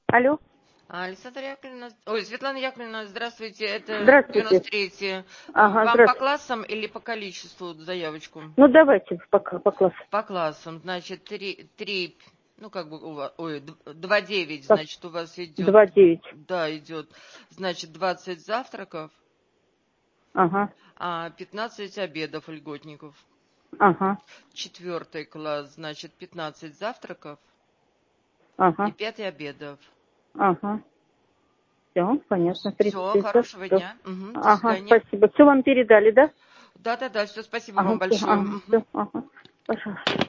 Алло. Александра Яковлевна, Светлана Яковлевна, здравствуйте, это Здравствуйте. 93-й. Ага, Вам по здравствуйте. классам или по количеству заявочку? Ну, давайте пока по классу. По классам, значит, 3, ну, как бы у вас, 2,9, Как? значит, у вас идет, 2,9. да, идет, значит, 20 завтраков, Ага, 15 обедов льготников. ага, 4 класс, значит, 15 завтраков и ага, 5 обедов. ага. Все, понятно. Все, 36 хорошего завтраков. дня. До Ага, свидания. спасибо. Все вам передали, да? Да, все, спасибо Ага, вам все, большое. ага, все, ага. Пожалуйста.